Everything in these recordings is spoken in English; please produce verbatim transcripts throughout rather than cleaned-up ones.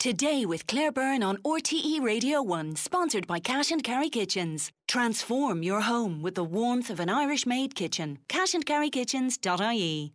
Today with Claire Byrne on R T E Radio one, sponsored by Cash and Carry Kitchens. Transform your home with the warmth of an Irish-made kitchen. cash and carry kitchens dot I E.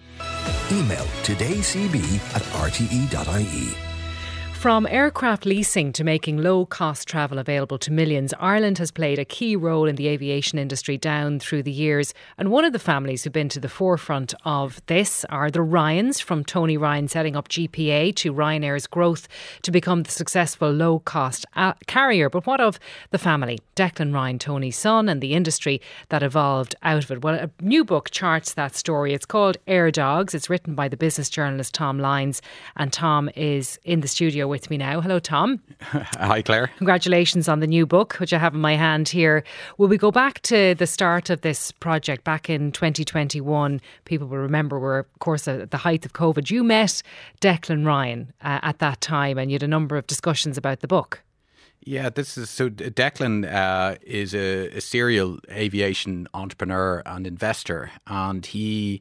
Email todaycb at r t e dot i e. From aircraft leasing to making low-cost travel available to millions, Ireland has played a key role in the aviation industry down through the years. And one of the families who've been to the forefront of this are the Ryans, from Tony Ryan setting up G P A to Ryanair's growth to become the successful low-cost a- carrier. But what of the family? Declan Ryan, Tony's son, and the industry that evolved out of it. Well, a new book charts that story. It's called Air Dogs. It's written by the business journalist Tom Lyons, and Tom is in the studio with me now. Hello, Tom. Hi, Claire. Congratulations on the new book, which I have in my hand here. Will we go back to the start of this project back in twenty twenty-one? People will remember we're, of course, at the height of COVID. You met Declan Ryan uh, at that time, and you had a number of discussions about the book. Yeah, this is so. Declan uh, is a, a serial aviation entrepreneur and investor, and he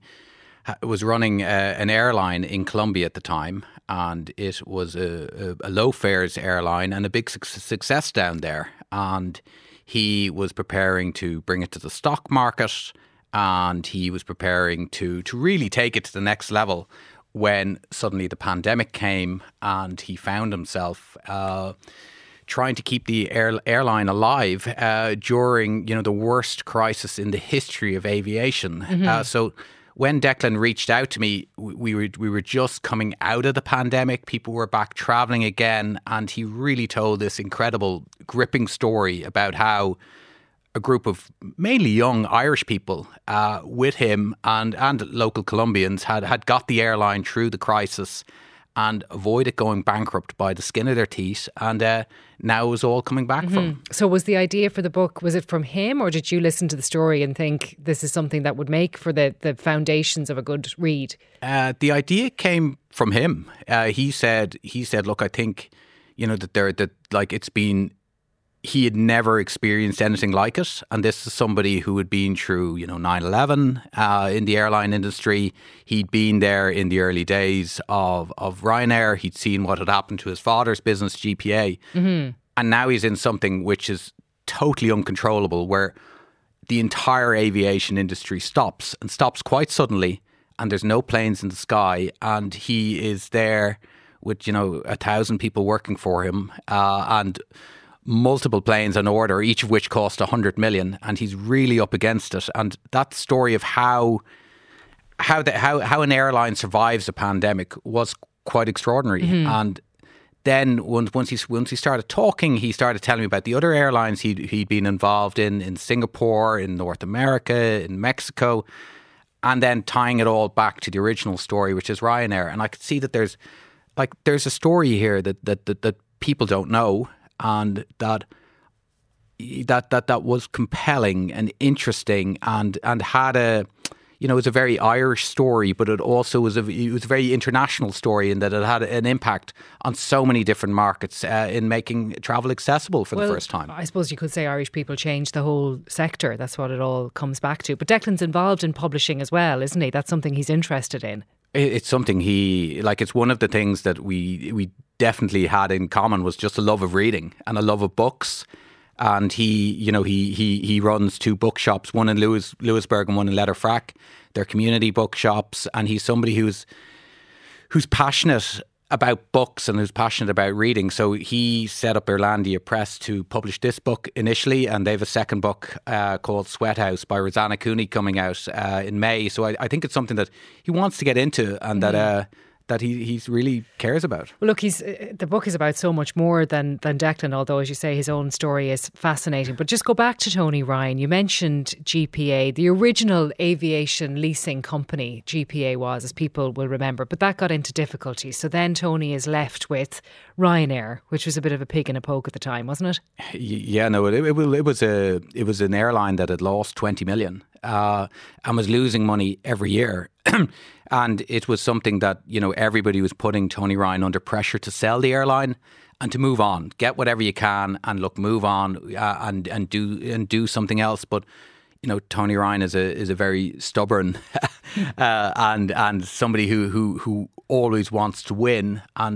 was running a, an airline in Colombia at the time, and it was a, a, a low fares airline and a big su- success down there. And he was preparing to bring it to the stock market, and he was preparing to to really take it to the next level when suddenly the pandemic came, and he found himself Uh, trying to keep the air, airline alive uh, during, you know, the worst crisis in the history of aviation. Mm-hmm. Uh, so when Declan reached out to me, we were we were just coming out of the pandemic. People were back travelling again, and he really told this incredible, gripping story about how a group of mainly young Irish people uh, with him and and local Colombians had had got the airline through the crisis and avoided going bankrupt by the skin of their teeth, and uh, now it was all coming back mm-hmm. from. So was the idea for the book, was it from him, or did you listen to the story and think this is something that would make for the, the foundations of a good read? Uh, the idea came from him. Uh, he said, he said, look, I think, you know, that there, that like it's been, he had never experienced anything like it. And this is somebody who had been through, you know, nine eleven uh, in the airline industry. He'd been there in the early days of, of Ryanair. He'd seen what had happened to his father's business, G P A. Mm-hmm. And now he's in something which is totally uncontrollable, where the entire aviation industry stops and stops quite suddenly. And there's no planes in the sky. And he is there with, you know, a thousand people working for him. Uh, and multiple planes on order, each of which cost one hundred million, and he's really up against it. And that story of how how the, how how an airline survives a pandemic was quite extraordinary. Mm-hmm. And then once once he once he started talking, he started telling me about the other airlines he'd he'd been involved in in Singapore, in North America, in Mexico, and then tying it all back to the original story, which is Ryanair. And I could see that there's like there's a story here that that that, that people don't know. And that that that that was compelling and interesting, and and had a, you know, it was a very Irish story, but it also was a it was a very international story in that it had an impact on so many different markets uh, in making travel accessible for well, the first time. I suppose you could say Irish people changed the whole sector. That's what it all comes back to. But Declan's involved in publishing as well, isn't he? That's something he's interested in. It's something he, like, it's one of the things that we we definitely had in common, was just a love of reading and a love of books. And he, you know, he he he runs two bookshops, one in Lewis, Lewisburg and one in Letterfrack. They're community bookshops, and he's somebody who's who's passionate about books and who's passionate about reading. So he set up Irlandia Press to publish this book initially, and they have a second book uh, called Sweat House by Rosanna Cooney coming out uh, in May. So I, I think it's something that he wants to get into, and mm-hmm. that uh, that he he's really cares about. Well, look, he's uh, the book is about so much more than than Declan, although, as you say, his own story is fascinating. But just go back to Tony Ryan. You mentioned G P A, the original aviation leasing company. G P A was, as people will remember, but that got into difficulty. So then Tony is left with Ryanair, which was a bit of a pig in a poke at the time, wasn't it? Yeah, no, it, it, it was a it was an airline that had lost twenty million uh, and was losing money every year. And it was something that, you know, everybody was putting Tony Ryan under pressure to sell the airline and to move on, get whatever you can, and look, move on uh, and and do and do something else. But you know, Tony Ryan is a is a very stubborn uh, and and somebody who who who always wants to win. And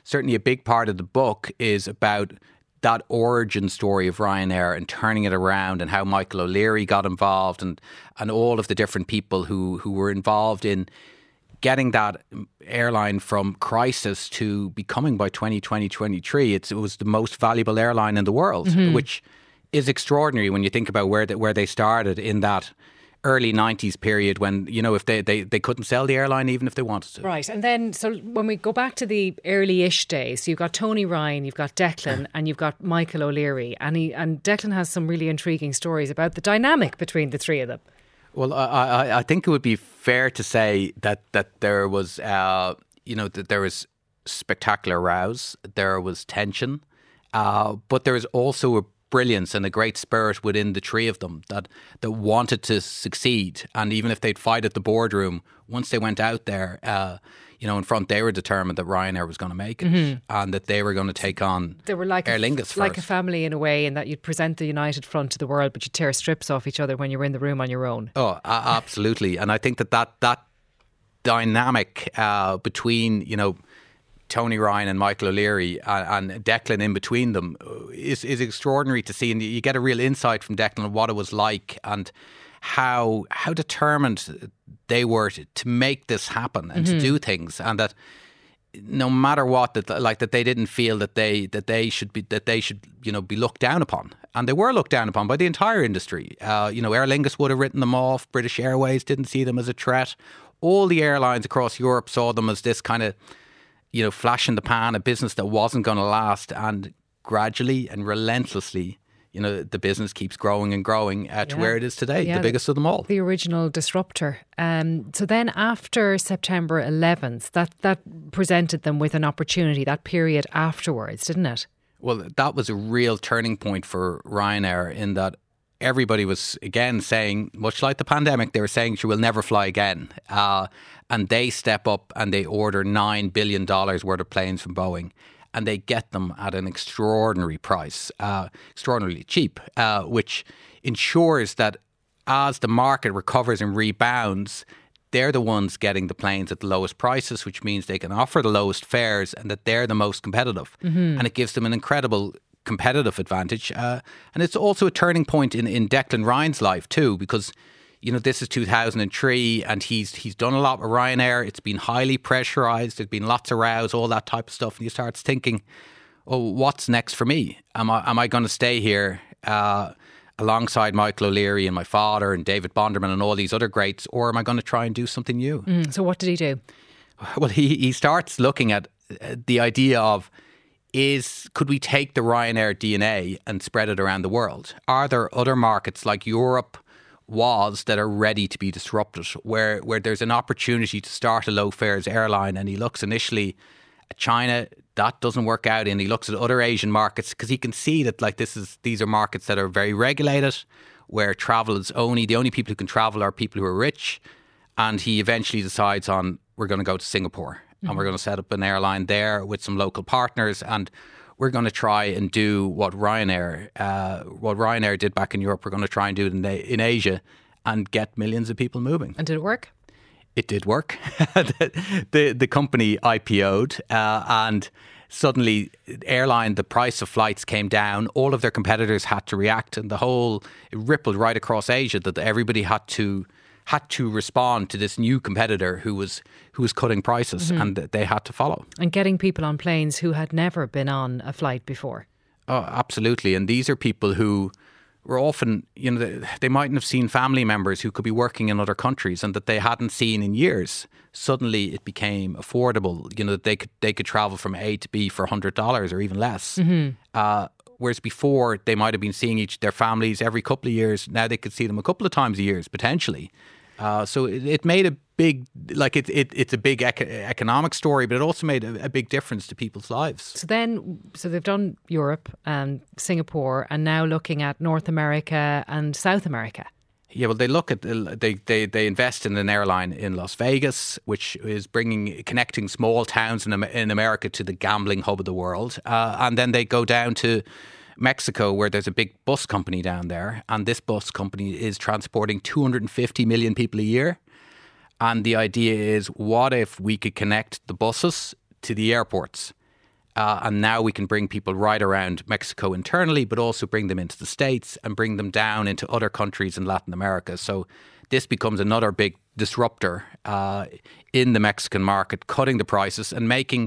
certainly a big part of the book is about that origin story of Ryanair and turning it around, and how Michael O'Leary got involved, and and all of the different people who who were involved in getting that airline from crisis to becoming, by twenty twenty, twenty-three, it's, it was the most valuable airline in the world, mm-hmm. which is extraordinary when you think about where they, where they started in that early nineties period when, you know, if they, they, they couldn't sell the airline even if they wanted to. Right. And then, so when we go back to the early-ish days, so you've got Tony Ryan, you've got Declan and you've got Michael O'Leary. And, he, and Declan has some really intriguing stories about the dynamic between the three of them. Well, I, I, I think it would be fair to say that, that there was, uh, you know, that there was spectacular rows, there was tension, uh, but there was also a brilliance and a great spirit within the three of them that, that wanted to succeed. And even if they'd fight at the boardroom, once they went out there, uh, you know, in front, they were determined that Ryanair was going to make it, mm-hmm. and that they were going to take on they were like Aer Lingus a, first. Like a family in a way, in that you'd present the United Front to the world, but you'd tear strips off each other when you were in the room on your own. Oh, uh, absolutely. And I think that that, that dynamic uh, between, you know, Tony Ryan and Michael O'Leary and, and Declan in between them is, is extraordinary to see. And you get a real insight from Declan on what it was like and how how determined they were to, to make this happen and mm-hmm. to do things, and that no matter what, that like that they didn't feel that they that they should be that they should you know be looked down upon, and they were looked down upon by the entire industry. Uh, you know, Aer Lingus would have written them off. British Airways didn't see them as a threat. All the airlines across Europe saw them as this kind of you know flash in the pan, a business that wasn't going to last, and gradually and relentlessly, you know, the business keeps growing and growing uh, to yeah. where it is today, yeah, the biggest of them all. The original disruptor. Um, so then after September eleventh, that, that presented them with an opportunity, that period afterwards, didn't it? Well, that was a real turning point for Ryanair, in that everybody was, again, saying, much like the pandemic, they were saying she will never fly again. Uh, and they step up and they order nine billion dollars worth of planes from Boeing. And they get them at an extraordinary price, uh, extraordinarily cheap, uh, which ensures that as the market recovers and rebounds, they're the ones getting the planes at the lowest prices, which means they can offer the lowest fares and that they're the most competitive. Mm-hmm. And it gives them an incredible competitive advantage. Uh, and it's also a turning point in, in Declan Ryan's life too, because you know, this is two thousand three and he's he's done a lot with Ryanair. It's been highly pressurised. There's been lots of rows, all that type of stuff. And he starts thinking, oh, what's next for me? Am I am I going to stay here uh, alongside Michael O'Leary and my father and David Bonderman and all these other greats, or am I going to try and do something new? Mm, so what did he do? Well, he, he starts looking at the idea of, is could we take the Ryanair D N A and spread it around the world? Are there other markets like Europe was that are ready to be disrupted, where where there's an opportunity to start a low fares airline? And he looks initially at China, that doesn't work out, and he looks at other Asian markets because he can see that like this is these are markets that are very regulated, where travel is only the only people who can travel are people who are rich. And he eventually decides on, we're going to go to Singapore, mm-hmm. and we're going to set up an airline there with some local partners, and we're going to try and do what Ryanair, uh, what Ryanair did back in Europe. We're going to try and do it in, in Asia and get millions of people moving. And did it work? It did work. the, the the company I P O'd uh, and suddenly airline, the price of flights came down. All of their competitors had to react, and the whole, it rippled right across Asia that everybody had to had to respond to this new competitor who was who was cutting prices, mm-hmm. and they had to follow. And getting people on planes who had never been on a flight before. Oh, absolutely. And these are people who were often, you know, they, they mightn't have seen family members who could be working in other countries and that they hadn't seen in years. Suddenly it became affordable, you know, that they could they could travel from A to B for one hundred dollars or even less. Mm-hmm. Uh, whereas before they might have been seeing each their families every couple of years. Now they could see them a couple of times a year potentially. Uh, so it, it made a big, like it, it it's a big eco- economic story, but it also made a, a big difference to people's lives. So then, so they've done Europe and Singapore, and now looking at North America and South America. Yeah, well, they look at they they they invest in an airline in Las Vegas, which is bringing connecting small towns in in America to the gambling hub of the world, uh, and then they go down to Mexico, where there's a big bus company down there, and this bus company is transporting two hundred fifty million people a year. And the idea is, what if we could connect the buses to the airports? Uh, and now we can bring people right around Mexico internally, but also bring them into the States and bring them down into other countries in Latin America. So this becomes another big disruptor uh, in the Mexican market, cutting the prices and making,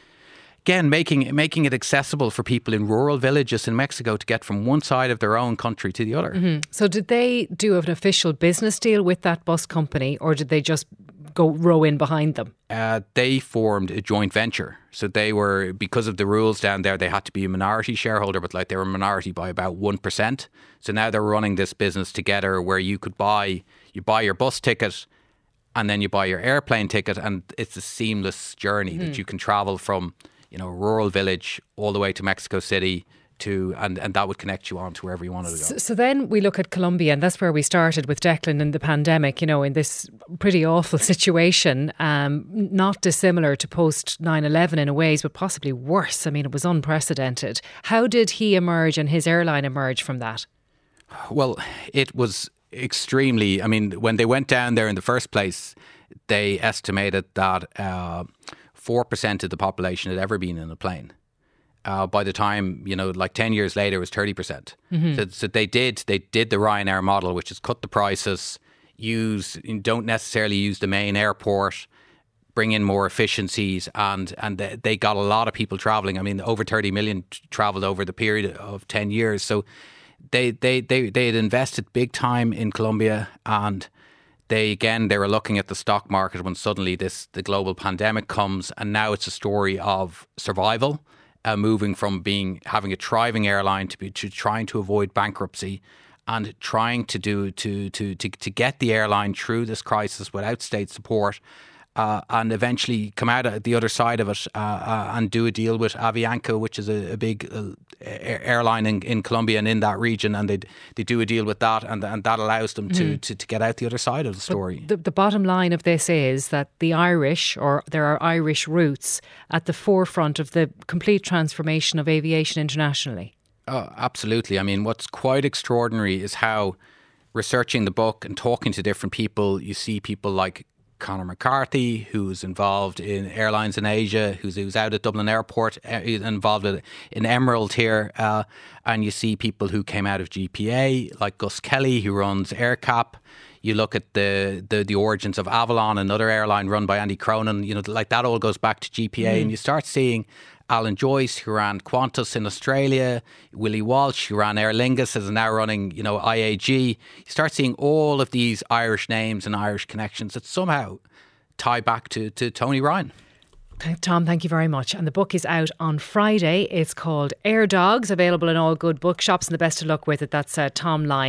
again, making making it accessible for people in rural villages in Mexico to get from one side of their own country to the other. Mm-hmm. So did they do an official business deal with that bus company, or did they just go row in behind them? Uh, they formed a joint venture. So they were, because of the rules down there, they had to be a minority shareholder, but like they were a minority by about one percent. So now they're running this business together where you could buy, you buy your bus ticket and then you buy your airplane ticket, and it's a seamless journey mm. that you can travel from, you know, a rural village all the way to Mexico City. To and, and that would connect you on to wherever you wanted to go. So, so then we look at Colombia, and that's where we started with Declan and the pandemic, you know, in this pretty awful situation, um, not dissimilar to post nine eleven in a ways, but possibly worse. I mean, it was unprecedented. How did he emerge and his airline emerge from that? Well, it was extremely, I mean, when they went down there in the first place, they estimated that uh, four percent of the population had ever been in a plane. Uh, by the time, you know, like ten years later, it was thirty percent. Mm-hmm. So, so they did they did the Ryanair model, which is cut the prices, use don't necessarily use the main airport, bring in more efficiencies, and and they, they got a lot of people travelling. I mean, over thirty million travelled over the period of ten years. So they they they they had invested big time in Colombia, and they again they were looking at the stock market when suddenly this the global pandemic comes, and now it's a story of survival. Uh, moving from being having a thriving airline to be to trying to avoid bankruptcy and trying to do to to to, to get the airline through this crisis without state support, uh, and eventually come out at the other side of it uh, uh, and do a deal with Avianca, which is a, a big uh, airline in, in Colombia and in that region, and they they do a deal with that, and and that allows them to mm. to, to get out the other side of the story. The, the bottom line of this is that the Irish, or there are Irish roots at the forefront of the complete transformation of aviation internationally. Oh, absolutely. I mean, what's quite extraordinary is how, researching the book and talking to different people, you see people like Conor McCarthy, who's involved in airlines in Asia, who's, who's out at Dublin Airport, uh, involved in Emerald here. Uh, and you see people who came out of G P A, like Gus Kelly, who runs AirCap. You look at the, the, the origins of Avalon, another airline run by Andy Cronin, you know, like that all goes back to G P A. Mm. And you start seeing Alan Joyce, who ran Qantas in Australia, Willie Walsh, who ran Aer Lingus, is now running, you know, I A G. You start seeing all of these Irish names and Irish connections that somehow tie back to, to Tony Ryan. Tom, thank you very much. And the book is out on Friday. It's called Air Dogs, available in all good bookshops, and the best of luck with it. That's uh, Tom Lyne.